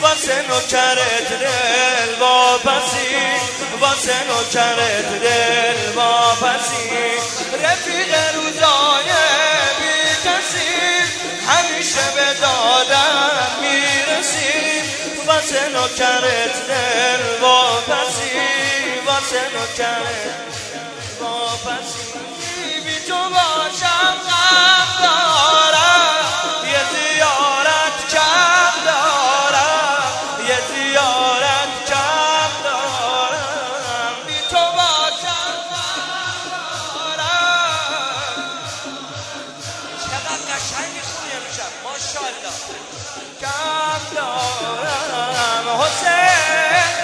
واسه نوکرت دل واپسی، واسه نوکرت دل واپسی، رفیق روزای بی کسی همیشه به دادم میرسی، واسه نوکرت دل واپسی، واسه نوکرت واپسی، بی تو باشم غم دارم، یه زیارت کم دارم، یه زیارت کم دارم، بی تو باشم غم دارم. چقدر قشنگ میخونی امشب ماشاءالله. کم دارم حسین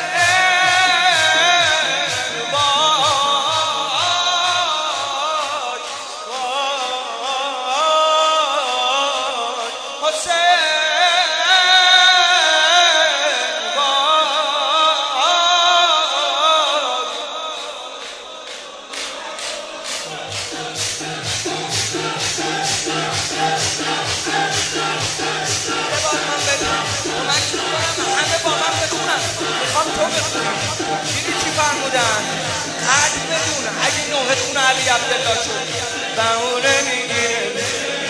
میخوام تو بخونی. دیدی چی فرمودن؟ قدر بدونه اگه نوحه خونه علی عبدالله شد بهونه میگیره.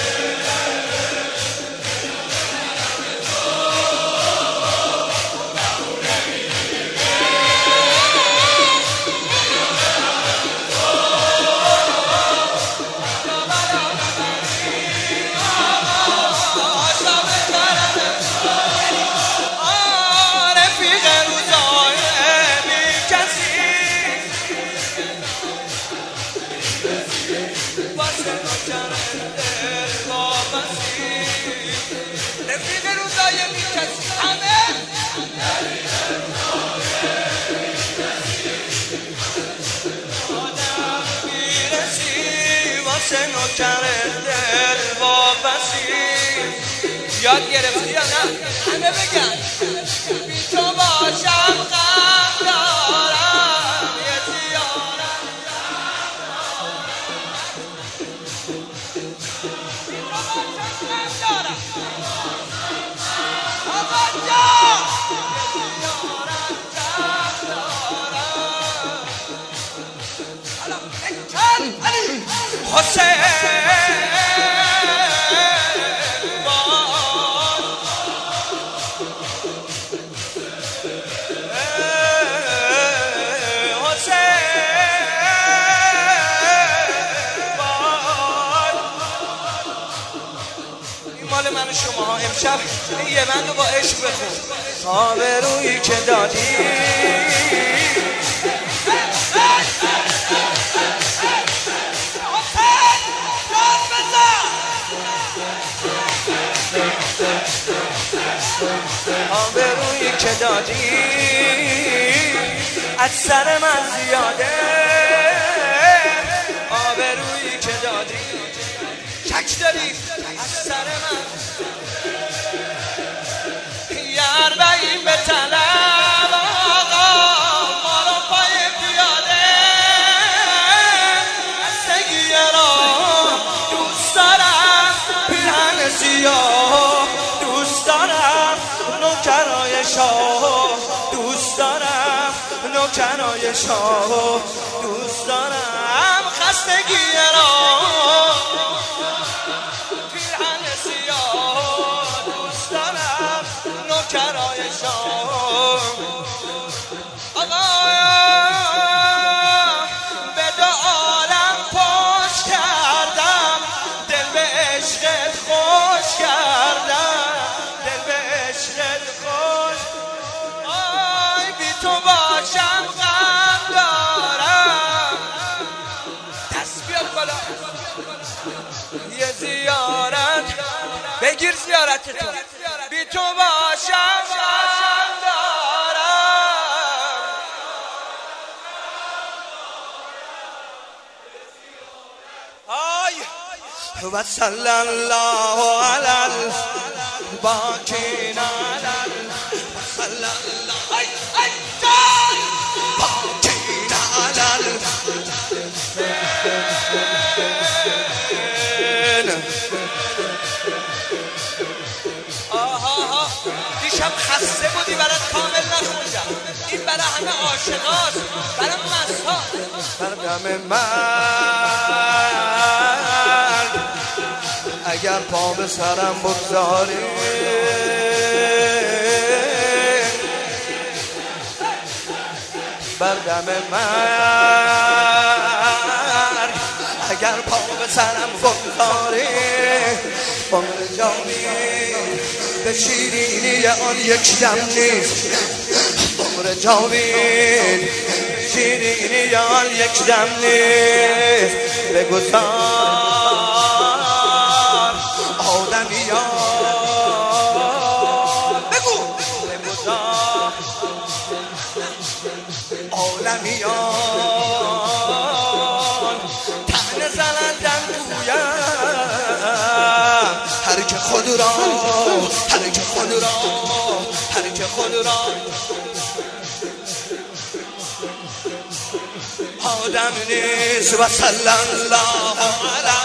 واسه نوکرت دل واپسی، یاد گرفتی یا نه؟ همه بگن بی تو باشم غم دارم، یه زیارت بی تو باشم غم دارم آقا جان، یه زیارت غم دارم. حالا بکن علی حسین این مال من و شما ها. امشب یه بند رو با عشق بخون. آبرویی که دادی آبرویی که دادی از سر من زیاده، آبرویی که دادی شک داری از سر من، یار باییم به طلب آقا ما رو پای پیاده، استگی را دوست دارم، پیرهن سیاه دوست دارم، نوکرای شاه دوست دارم، نوکرای شاه دوست دارم، خستگی را پیرهن سیاه دوست دارم، نوکرای شاه. آقا به دو عالم پشت کردم، دل به عشقت خوش کردم، دل به عشقت خوش. آی بی تو باشم غم دارم، دست بیاد بالا یه زیارت بگیر، زیارت تو بی تو باشم غم دارم. آی و صلی الله علی الباقین علی صلی الله باقین علی دیشب خسته بودی برای همه عاشقاست، برای مستا، در دم مرگ اگر پا به سرم بگذاری بر دم مرگ اگر پا به سرم بگذاری عمر جانی به شیرینی آن یک دم نیست عمر جاوید شیرینی آن یک دم نیست بگذار آدمیان بگو بگذار عالمیان تنه زنندن گویم هر که خود را هر که خود را هر که خود را آدم نیست و صلی الله علیه